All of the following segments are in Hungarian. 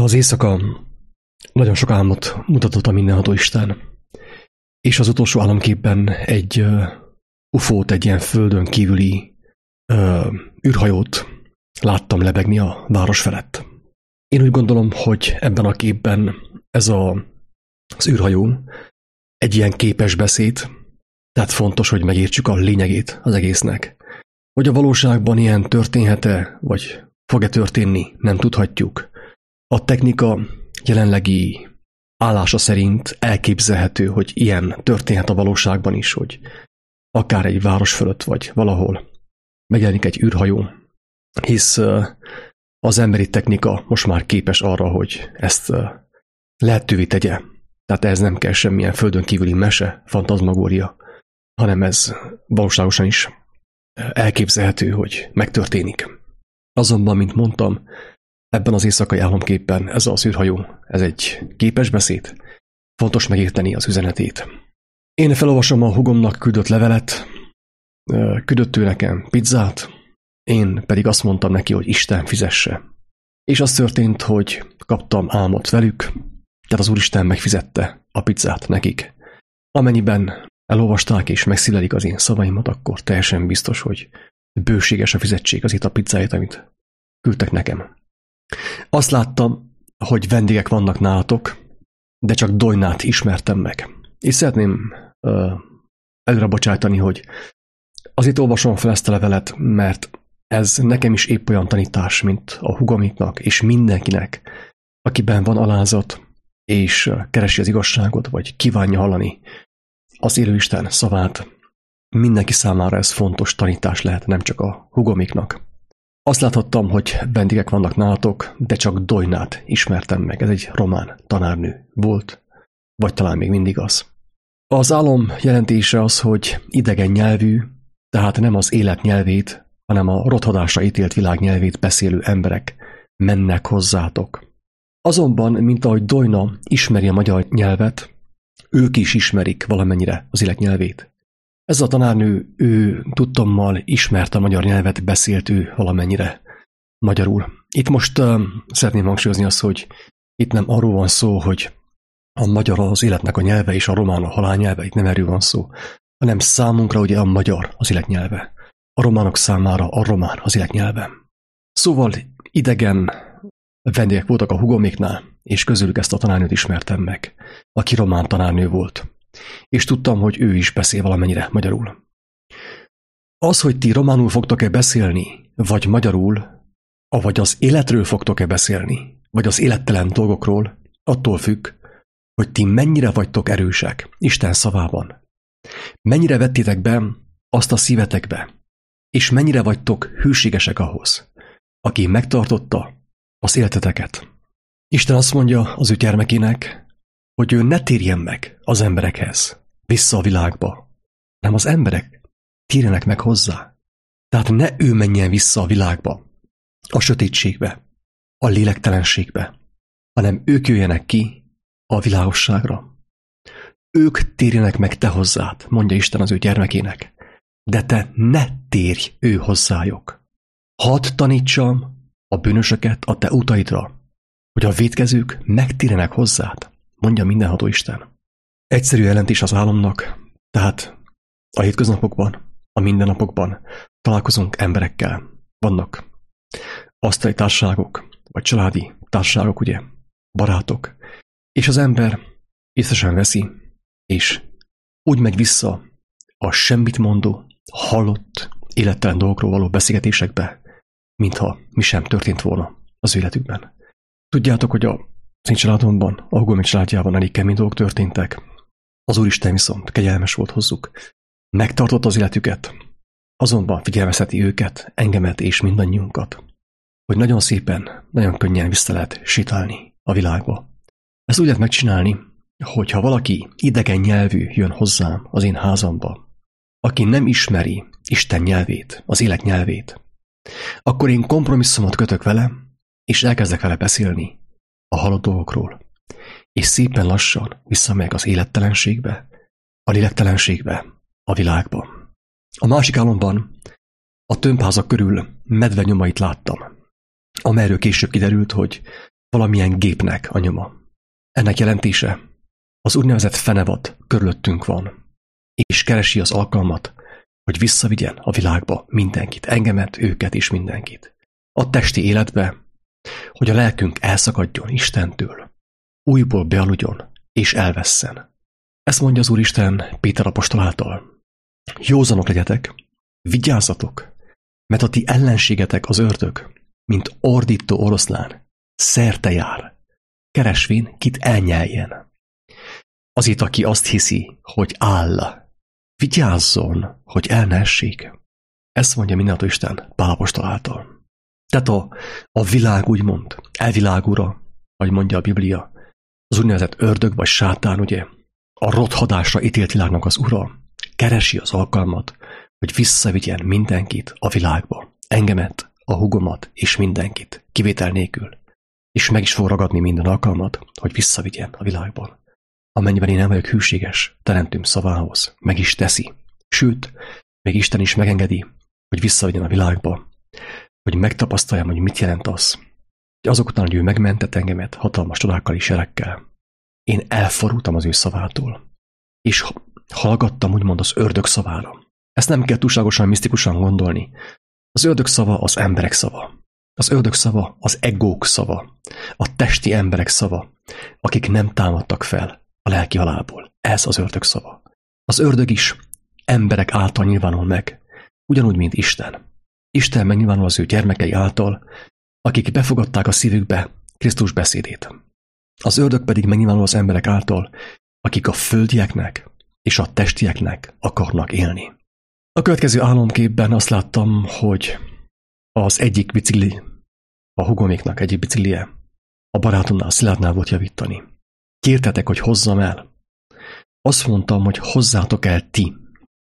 Az éjszaka nagyon sok álmot mutatott a mindenható Isten, és az utolsó álomképben egy ufót, egy ilyen földön kívüli űrhajót láttam lebegni a város felett. Én úgy gondolom, hogy ebben a képben ez az űrhajó egy ilyen képes beszéd, tehát fontos, hogy megértsük a lényegét az egésznek. Hogy a valóságban ilyen történhet-e, vagy fog-e történni, nem tudhatjuk. A technika jelenlegi állása szerint elképzelhető, hogy ilyen történhet a valóságban is, hogy akár egy város fölött, vagy valahol megjelenik egy űrhajó, hisz az emberi technika most már képes arra, hogy ezt lehetővé tegye. Tehát ez nem kell semmilyen földön kívüli mese, fantazmagória, hanem ez valóságosan is elképzelhető, hogy megtörténik. Azonban, mint mondtam, ebben az éjszakai álomképpen ez az űrhajó, ez egy képes beszéd, fontos megérteni az üzenetét. Én felolvasom a hugomnak küldött levelet, küldött ő nekem pizzát, én pedig azt mondtam neki, hogy Isten fizesse. És az történt, hogy kaptam álmot velük, tehát az Úristen megfizette a pizzát nekik. Amennyiben elolvasták és megszílelik az én szavaimat, akkor teljesen biztos, hogy bőséges a fizetség azért a pizzáért, amit küldtek nekem. Azt láttam, hogy vendégek vannak nálatok, de csak Dojnát ismertem meg. És szeretném előre bocsájtani, hogy azért olvasom fel ezt a levelet, mert ez nekem is épp olyan tanítás, mint a hugomiknak és mindenkinek, akiben van alázat, és keresi az igazságot, vagy kívánja hallani az élő Isten szavát. Mindenki számára ez fontos tanítás lehet, nem csak a hugomiknak. Azt láthattam, hogy vendégek vannak nálatok, de csak Dojnát ismertem meg. Ez egy román tanárnő volt, vagy talán még mindig az. Az álom jelentése az, hogy idegen nyelvű, tehát nem az élet nyelvét, hanem a rothadásra ítélt világ nyelvét beszélő emberek mennek hozzátok. Azonban, mint ahogy Dojna ismeri a magyar nyelvet, ők is ismerik valamennyire az élet nyelvét. Ez a tanárnő, ő tudtommal ismerte a magyar nyelvet, beszélt ő valamennyire magyarul. Itt most szeretném hangsúlyozni azt, hogy itt nem arról van szó, hogy a magyar az életnek a nyelve, és a román a halálnyelve, itt nem erről van szó, hanem számunkra ugye a magyar az életnyelve. A románok számára a román az életnyelve. Szóval idegen vendégek voltak a hugoméknál, és közülük ezt a tanárnőt ismertem meg, aki román tanárnő volt. És tudtam, hogy ő is beszél valamennyire magyarul. Az, hogy ti románul fogtok-e beszélni, vagy magyarul, avagy az életről fogtok-e beszélni, vagy az élettelen dolgokról, attól függ, hogy ti mennyire vagytok erősek Isten szavában. Mennyire vettétek be azt a szívetekbe, és mennyire vagytok hűségesek ahhoz, aki megtartotta az életeteket. Isten azt mondja az ő gyermekének, hogy ő ne térjen meg az emberekhez, vissza a világba, hanem az emberek térjenek meg hozzá. Tehát ne ő menjen vissza a világba, a sötétségbe, a lélektelenségbe, hanem ők jöjjenek ki a világosságra. Ők térjenek meg te hozzád, mondja Isten az ő gyermekének, de te ne térj ő hozzájuk. Hadd tanítsam a bűnösöket a te utaidra, hogy a vétkezők megtérjenek hozzád, mondja mindenható Isten. Egyszerű jelentés az álomnak, tehát a hétköznapokban, a mindennapokban találkozunk emberekkel. Vannak asztali társaságok, vagy családi társaságok, ugye, barátok. És az ember észre sem veszi, és úgy megy vissza a semmit mondó, hallott, élettelen dolgokról való beszélgetésekbe, mintha mi sem történt volna az életükben. Tudjátok, hogy az én családomban, a hugom családjában elég kemény dolgok történtek. Az Úristen viszont kegyelmes volt hozzuk. Megtartott az életüket, azonban figyelmezteti őket, engemet és mindannyiunkat, hogy nagyon szépen, nagyon könnyen vissza lehet sétálni a világba. Ezt úgy lehet megcsinálni, hogyha valaki idegen nyelvű jön hozzám az én házamba, aki nem ismeri Isten nyelvét, az élet nyelvét, akkor én kompromisszumot kötök vele, és elkezdek vele beszélni a halott dolgokról, és szépen lassan visszamegyek az élettelenségbe, a lélektelenségbe, a világba. A másik álomban a tömbházak körül medve nyomait láttam, amelyről később kiderült, hogy valamilyen gépnek a nyoma. Ennek jelentése az úgynevezett fenevad körülöttünk van, és keresi az alkalmat, hogy visszavigyen a világba mindenkit, engemet, őket és mindenkit. A testi életbe, hogy a lelkünk elszakadjon Istentől, újból bealudjon és elvesszen. Ezt mondja az Úristen Péter apostol által. Józanok legyetek, vigyázzatok, mert a ti ellenségetek az ördög, mint ordító oroszlán, szerte jár, keresvén kit elnyeljen. Azért, aki azt hiszi, hogy áll, vigyázzon, hogy el ne essék. Ezt mondja mindenható Isten Pál apostol által. Tehát a világ úgymond elvilágúra, ahogy mondja a Biblia, az úgynevezett ördög vagy sátán, ugye, a rothadásra ítélt világnak az ura, keresi az alkalmat, hogy visszavigyen mindenkit a világba, engemet, a húgomat és mindenkit, kivétel nélkül, és meg is fog ragadni minden alkalmat, hogy visszavigyen a világban. Amennyiben én nem vagyok hűséges teremtőm szavához, meg is teszi, sőt, még Isten is megengedi, hogy visszavigyen a világba, hogy megtapasztaljam, hogy mit jelent az, hogy azok után, hogy ő megmentett engemet hatalmas csodákkal és jelekkel, én elforultam az ő szavától, és hallgattam úgymond az ördög szavára. Ezt nem kell túlságosan misztikusan gondolni. Az ördög szava az emberek szava. Az ördög szava az egók szava. A testi emberek szava, akik nem támadtak fel a lelki halálból. Ez az ördög szava. Az ördög is emberek által nyilvánul meg, ugyanúgy, mint Isten. Isten megnyilvánul az ő gyermekei által, akik befogadták a szívükbe Krisztus beszédét. Az ördög pedig megnyilvánul az emberek által, akik a földieknek és a testieknek akarnak élni. A következő álomképben azt láttam, hogy az egyik bicikli, a hugoméknak egyik biciklije a barátomnál, Szilárdnál volt javítani. Kértetek, hogy hozzam el. Azt mondtam, hogy hozzátok el ti.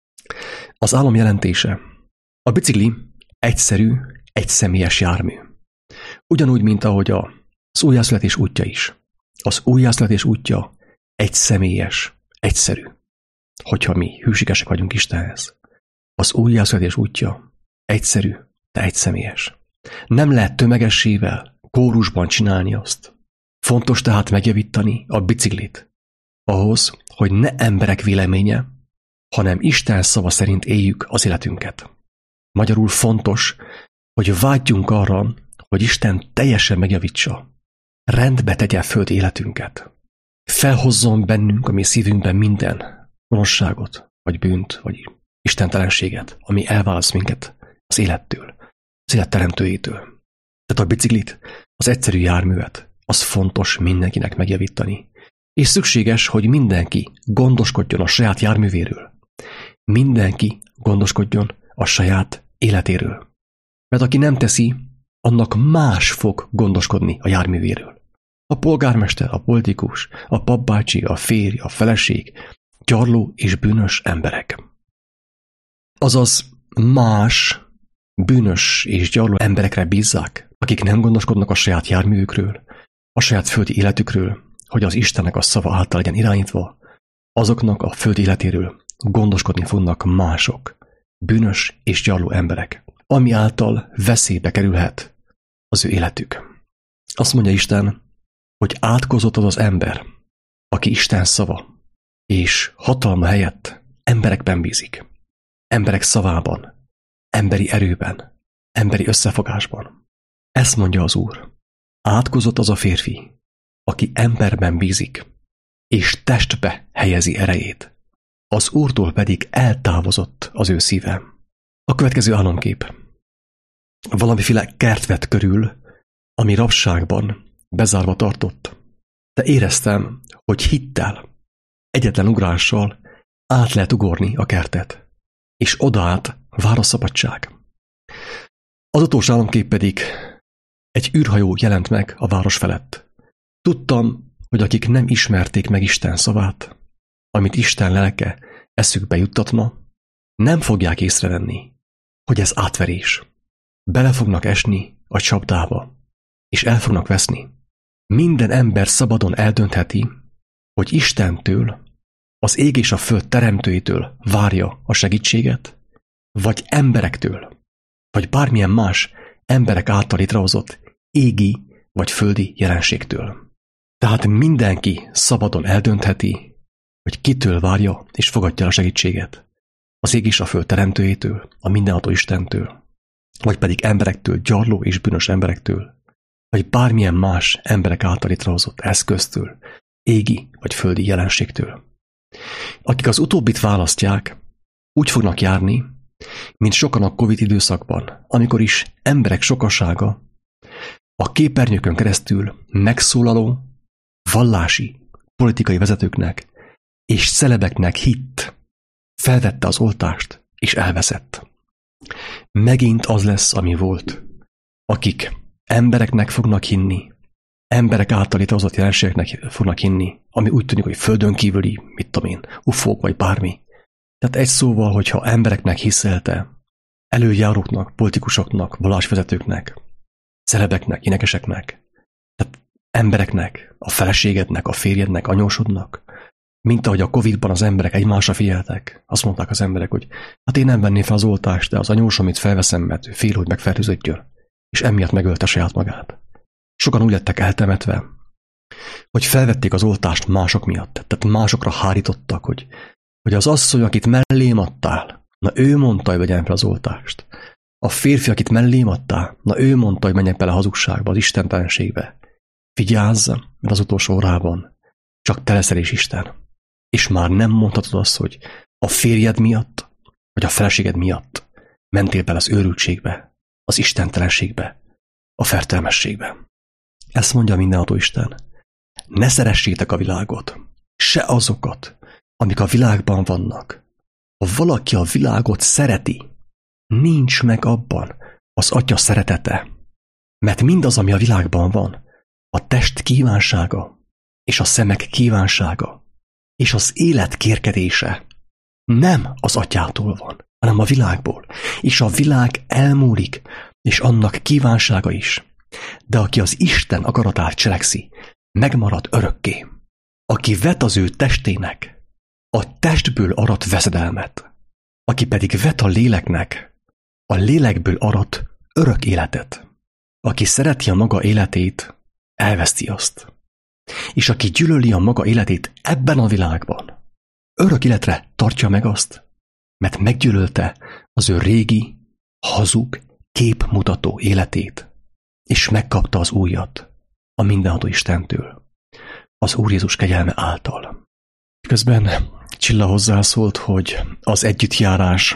Az álom jelentése. A bicikli egyszerű, egyszemélyes jármű. Ugyanúgy, mint ahogy az újjászületés útja is. Az újjászületés útja egyszemélyes, egyszerű. Hogyha mi hűségesek vagyunk Istenhez. Az újjászületés útja egyszerű, de egyszemélyes. Nem lehet tömegessével, kórusban csinálni azt. Fontos tehát megjavítani a biciklit. Ahhoz, hogy ne emberek véleménye, hanem Isten szava szerint éljük az életünket. Magyarul fontos, hogy vágyjunk arra, hogy Isten teljesen megjavítsa, rendbe tegye földi életünket. Felhozzon bennünk a mi szívünkben minden gonoszságot, vagy bűnt, vagy istentelenséget, ami elválaszt minket az élettől, az élet teremtőjétől. Tehát a biciklit, az egyszerű járművet, az fontos mindenkinek megjavítani. És szükséges, hogy mindenki gondoskodjon a saját járművéről. Mindenki gondoskodjon a saját életéről. Mert aki nem teszi, annak más fog gondoskodni a járművéről. A polgármester, a politikus, a papbácsi, a férj, a feleség, gyarló és bűnös emberek. Azaz más bűnös és gyarló emberekre bízzák, akik nem gondoskodnak a saját járművükről, a saját földi életükről, hogy az Istennek a szava által legyen irányítva, azoknak a földi életéről gondoskodni fognak mások, bűnös és gyarló emberek, ami által veszélybe kerülhet az ő életük. Azt mondja Isten, hogy átkozott az ember, aki Isten szava, és hatalma helyett emberekben bízik. Emberek szavában, emberi erőben, emberi összefogásban. Ezt mondja az Úr. Átkozott az a férfi, aki emberben bízik, és testbe helyezi erejét. Az Úrtól pedig eltávozott az ő szíve. A következő álomkép. Valamiféle kert vett körül, ami rabságban bezárva tartott. De éreztem, hogy hittel, egyetlen ugrással át lehet ugorni a kertet, és odaállt vár a szabadság. Az utolsó álomkép pedig egy űrhajó jelent meg a város felett. Tudtam, hogy akik nem ismerték meg Isten szavát, amit Isten lelke eszükbe juttatna, nem fogják észrevenni, hogy ez átverés. Bele fognak esni a csapdába, és el fognak veszni. Minden ember szabadon eldöntheti, hogy Istentől, az ég és a föld teremtőjétől várja a segítséget, vagy emberektől, vagy bármilyen más emberek által létrehozott égi vagy földi jelenségtől. Tehát mindenki szabadon eldöntheti, hogy kitől várja és fogadja a segítséget. Az ég és a föld teremtőjétől, a mindenható Istentől, vagy pedig emberektől, gyarló és bűnös emberektől, vagy bármilyen más emberek által létrehozott eszköztől, égi vagy földi jelenségtől. Akik az utóbbit választják, úgy fognak járni, mint sokan a Covid időszakban, amikor is emberek sokasága a képernyőkön keresztül megszólaló, vallási, politikai vezetőknek és celebeknek hitt, felvette az oltást és elveszett. Megint az lesz, ami volt. Akik embereknek fognak hinni, emberek által létrehozott jelenségeknek fognak hinni, ami úgy tűnik, hogy földön kívüli, mit tudom én, ufók vagy bármi. Tehát egy szóval, hogyha embereknek hiszelte, előjáróknak, politikusoknak, vallásvezetőknek, celebeknek, énekeseknek, tehát embereknek, a feleségednek, a férjednek, anyósodnak, mint ahogy a Covid-ban az emberek egymásra figyeltek, azt mondták az emberek, hogy hát én nem venném fel az oltást, de az anyósom itt felveszem, mert fél, hogy megfertőződjön, és emiatt megölte saját magát. Sokan úgy lettek eltemetve, hogy felvették az oltást mások miatt, tehát másokra hárítottak, hogy az asszony, akit mellém adtál, na ő mondta, hogy vegyem fel az oltást. A férfi, akit mellém adtál, na ő mondta, hogy menjen bele a hazugságba, az istentelenségbe. Vigyázz, mert az utolsó órában csak te leszel és Isten. És már nem mondhatod azt, hogy a férjed miatt, vagy a feleséged miatt mentél bele az őrültségbe, az istentelenségbe, a fertelmességbe. Ezt mondja mindenható Isten. Ne szeressétek a világot, se azokat, amik a világban vannak. Ha valaki a világot szereti, nincs meg abban az Atya szeretete. Mert mindaz, ami a világban van, a test kívánsága, és a szemek kívánsága, és az élet kérkedése nem az Atyától van, hanem a világból. És a világ elmúlik, és annak kívánsága is. De aki az Isten akaratát cselekszi, megmarad örökké. Aki vet az ő testének, a testből arat veszedelmet. Aki pedig vet a léleknek, a lélekből arat örök életet. Aki szereti a maga életét, elveszti azt. És aki gyűlöli a maga életét ebben a világban, örök életre tartja meg azt, mert meggyűlölte az ő régi, hazug, képmutató életét, és megkapta az újat a mindenható Istentől, az Úr Jézus kegyelme által. Közben Csilla hozzászólt, hogy az együttjárás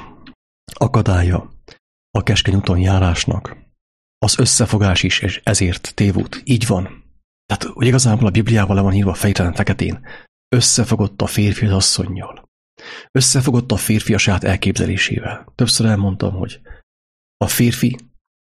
akadálya a keskeny úton járásnak, az összefogás is, és ezért tévút. Így van. Tehát, hogy igazából a Bibliával le van írva fejtelen feketén, összefogott a férfi az asszonnyal. Összefogott a férfi a saját elképzelésével. Többször elmondtam, hogy a férfi,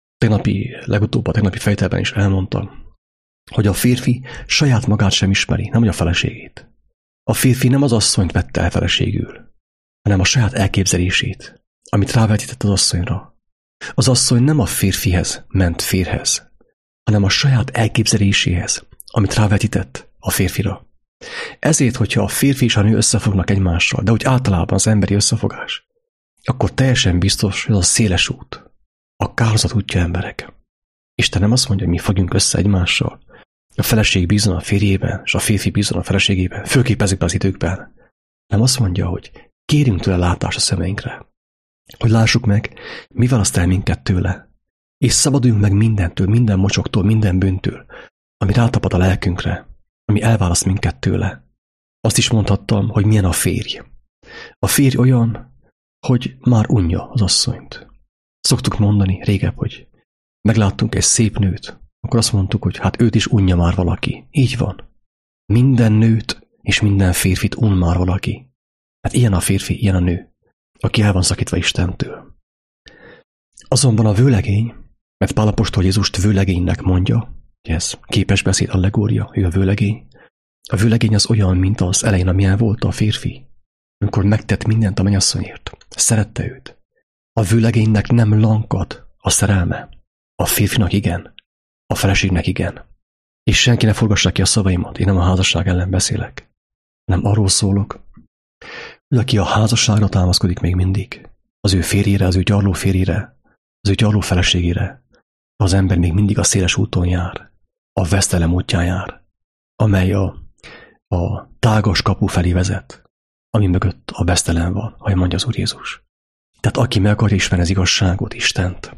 legutóbb a tegnapi fejtelben is elmondtam, hogy a férfi saját magát sem ismeri, nem hogy a feleségét. A férfi nem az asszonyt vette el feleségül, hanem a saját elképzelését, amit rávetített az asszonyra. Az asszony nem a férfihez ment férhez, hanem a saját elképzeléséhez, amit rávetített a férfira. Ezért, hogyha a férfi és a nő összefognak egymással, de úgy általában az emberi összefogás, akkor teljesen biztos, hogy az a széles út, a kárhozat útja, emberek. Isten nem azt mondja, hogy mi fogjunk össze egymással, a feleség bízon a férjében, és a férfi bízon a feleségében, főképp ezekben az időkben. Nem azt mondja, hogy kérjünk tőle látást a szemeinkre, hogy lássuk meg, mi választ el minket tőle, és szabaduljunk meg mindentől, minden mocsoktól, minden bűntől, ami rátapad a lelkünkre, ami elválaszt minket tőle. Azt is mondhattam, hogy milyen a férj. A férj olyan, hogy már unja az asszonyt. Szoktuk mondani régebb, hogy megláttunk egy szép nőt, akkor azt mondtuk, hogy hát őt is unja már valaki. Így van. Minden nőt és minden férfit un már valaki. Hát ilyen a férfi, ilyen a nő, aki el van szakítva Istentől. Azonban a vőlegény, mert Pál apostol Jézust vőlegénynek mondja, ez képes beszéd allegória, ő a vőlegény. A vőlegény az olyan, mint az elején, amilyen volt a férfi, amikor megtett mindent a mennyasszonyért. Szerette őt. A vőlegénynek nem lankad a szerelme. A férfinak igen. A feleségnek igen. És senki ne forgassa ki a szavaimat, én nem a házasság ellen beszélek. Nem arról szólok, hogy aki a házasságra támaszkodik még mindig, az ő férjére, az ő gyarló férjére, az ő gyarló feleségére, az ember még mindig a széles úton jár. a vesztelem útján jár, amely a tágas kapu felé vezet, ami mögött a vesztelem van, ahogy mondja az Úr Jézus. Tehát aki meg akarja ismerni az igazságot, Istent,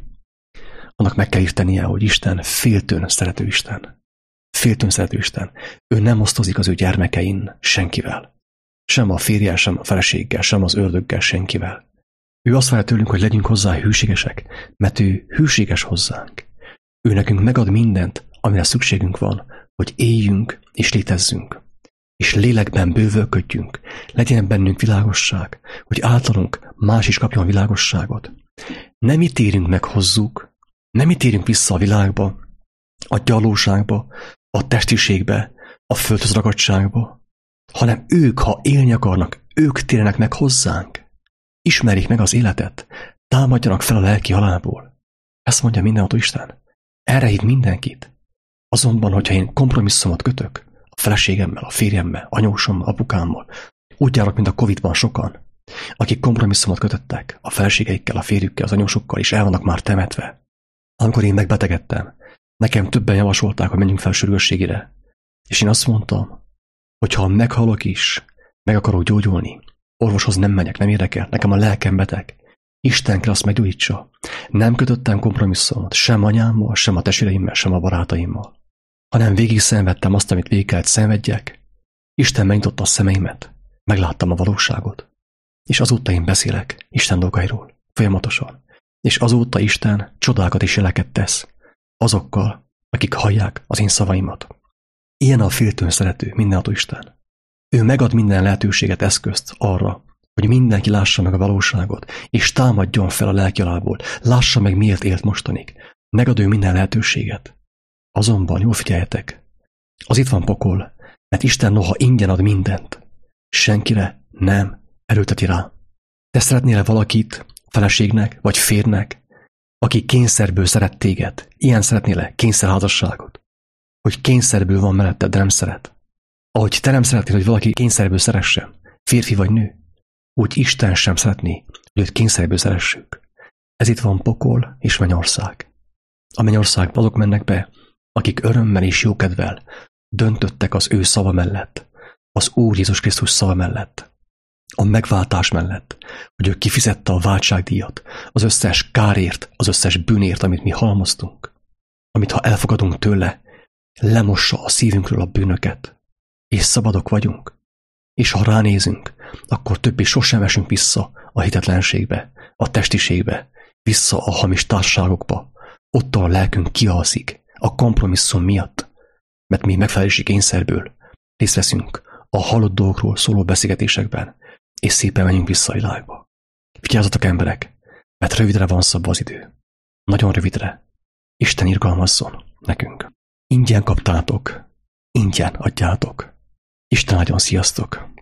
annak meg kell értenie, hogy Isten féltőn szerető Isten. Féltőn szerető Isten. Ő nem osztozik az ő gyermekein senkivel. Sem a férjel, sem a feleséggel, sem az ördöggel, senkivel. Ő azt várja tőlünk, hogy legyünk hozzá hűségesek, mert ő hűséges hozzánk. Ő nekünk megad mindent, amire szükségünk van, hogy éljünk és létezzünk. És lélekben bővölködjünk, legyen bennünk világosság, hogy általunk más is kapjon világosságot. Nem ítélünk meg hozzuk, nem ítélünk vissza a világba, a gyarlóságba, a testiségbe, a földhöz ragadtságba, hanem ők, ha élni akarnak, ők térjenek meg hozzánk. Ismerjék meg az életet, támadjanak fel a lelki halálból. Ezt mondja mindenható Isten. Erre hív mindenkit. Azonban, hogyha én kompromisszumot kötök, a feleségemmel, a férjemmel, anyósommal, apukámmal, úgy járok, mint a Covid-ban sokan, akik kompromisszumot kötöttek a feleségeikkel, a férjükkel, az anyósokkal, és el vannak már temetve. Amikor én megbetegedtem, nekem többen javasolták, hogy menjünk fel sürgősségire. És én azt mondtam, hogy ha meghalok is, meg akarok gyógyulni, orvoshoz nem megyek, nem érdekel, nekem a lelkem beteg. Isten kell azt meggyógyítsa. Nem kötöttem kompromisszumot sem anyámmal, sem a testvéreimmel, sem a barátaimmal, hanem végig szenvedtem azt, amit végig kellett szenvedjek. Isten megnyitotta a szemeimet, megláttam a valóságot, és azóta én beszélek Isten dolgairól, folyamatosan. És azóta Isten csodákat és jeleket tesz azokkal, akik hallják az én szavaimat. Ilyen a féltőn szerető, mindenható Isten. Ő megad minden lehetőséget, eszközt arra, hogy mindenki lássa meg a valóságot, és támadjon fel a lelki alából, lássa meg, miért élt mostanig. Megad ő minden lehetőséget. Azonban, jól figyeljetek, az itt van pokol, mert Isten noha ingyen ad mindent, senkire nem erőlteti rá. Te szeretnél valakit, feleségnek vagy férnek, aki kényszerből szeret téged? Ilyen szeretnél-e kényszerházasságot? Hogy kényszerből van melletted, de nem szeret. Ahogy te nem szeretnél, hogy valaki kényszerből szeressen, férfi vagy nő, úgy Isten sem szeretné, hogy őt kényszerből szeressük. Ez itt van pokol és mennyország. A mennyországba azok mennek be, akik örömmel és jókedvel döntöttek az ő szava mellett, az Úr Jézus Krisztus szava mellett, a megváltás mellett, hogy ő kifizette a váltságdíjat, az összes kárért, az összes bűnért, amit mi halmoztunk, amit ha elfogadunk tőle, lemossa a szívünkről a bűnöket, és szabadok vagyunk. És ha ránézünk, akkor többé sosem esünk vissza a hitetlenségbe, a testiségbe, vissza a hamis társaságokba. Ott a lelkünk kialszik a kompromisszum miatt, mert mi megfelelési kényszerből részt veszünk a halott dolgokról szóló beszélgetésekben, és szépen menjünk vissza a világba. Vigyázzatok, emberek, mert rövidre van szabva az idő. Nagyon rövidre. Isten irgalmazzon nekünk. Ingyen kaptátok, ingyen adjátok. Isten áldjon, sziasztok!